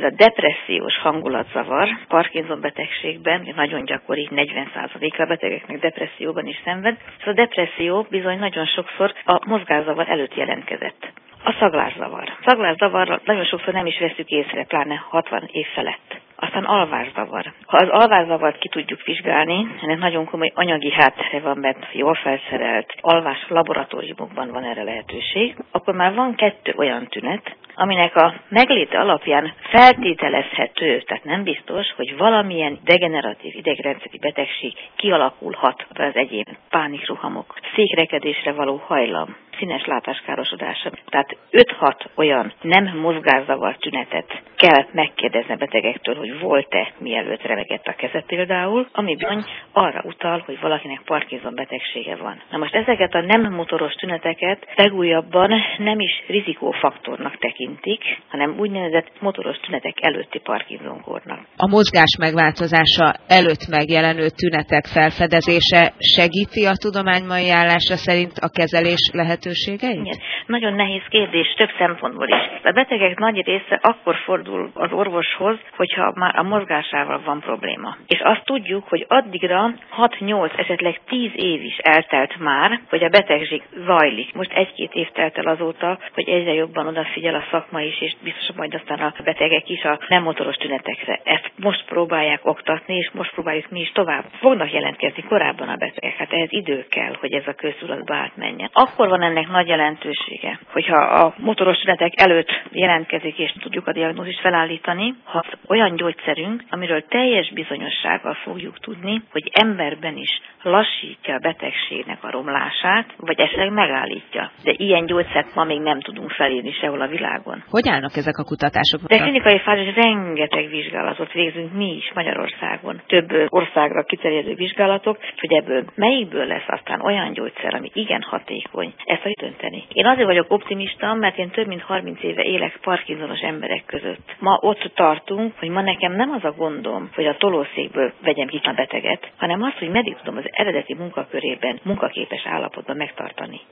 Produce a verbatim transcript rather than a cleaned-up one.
Ez a depressziós hangulatzavar Parkinson betegségben nagyon gyakori, negyven százaléka a betegeknek depresszióban is szenved. Ez a depresszió bizony nagyon sokszor a mozgászavar előtt jelentkezett. A szaglászavar. Szaglászavarral nagyon sokszor nem is veszük észre, pláne hatvan év felett. Aztán alvászavar. Ha az alvászavart ki tudjuk vizsgálni, ennek nagyon komoly anyagi háttere van, mert jól felszerelt alvás laboratóriumokban van erre lehetőség, akkor már van kettő olyan tünet, aminek a megléte alapján feltételezhető, tehát nem biztos, hogy valamilyen degeneratív idegrendszeri betegség kialakulhat az egyéb pánikrohamok, székrekedésre való hajlam, színes látáskárosodása. Tehát öt-hat olyan nem mozgászavar tünetet kell megkérdezni a betegektől, hogy volt-e, mielőtt remegett a keze például, ami bizony arra utal, hogy valakinek Parkinson betegsége van. Na most ezeket a nem motoros tüneteket legújabban nem is rizikófaktornak tekintik, hanem úgynevezett motoros tünetek előtti Parkinson-kornak. A mozgás megváltozása előtt megjelenő tünetek felfedezése segíti a tudomány mai állása szerint a kezelés lehetőségeit? Igen. Nagyon nehéz kérdés több szempontból is. A betegek nagy része akkor fordul az orvoshoz, hogyha már a mozgásával van probléma. És azt tudjuk, hogy addigra hat-nyolc, esetleg tíz év is eltelt már, hogy a betegség zajlik. Most egy-két év telt el azóta, hogy egyre jobban odafigyel a szakma is, és biztos majd aztán a betegek is a nem motoros tünetekre. Ezt most próbálják oktatni, és most próbáljuk mi is tovább. Fognak jelentkezni korábban a betegek, hát ehhez idő kell, hogy ez a köztudatba átmenjen. Akkor van ennek nagy jelentősége, hogyha a motoros tünetek előtt jelentkezik, és tudjuk a diagnózist felállítani, ha olyan gyógyszerünk, amiről teljes bizonyossággal fogjuk tudni, hogy emberben is lassítja a betegségnek a romlását, vagy esetleg megállítja. De ilyen gyógyszert ma még nem tudunk felírni sehol a világon. Hogy állnak ezek a kutatások? De klinikai fázis rengeteg vizsgálatot végzünk mi is Magyarországon. Több országra kiterjedő vizsgálatok, hogy ebből melyikből lesz aztán olyan gyógyszer, ami igen hatékony, ezt hogy dönteni. Én azért vagyok optimista, mert én több mint harminc éve élek parkinsonos emberek között. Ma ott tartunk, hogy ma nekem nem az a gondom, hogy a tolószékből vegyem ki a beteget, hanem az, hogy meddig tudom az eredeti munkakörében munkaképes állapotban megtartani.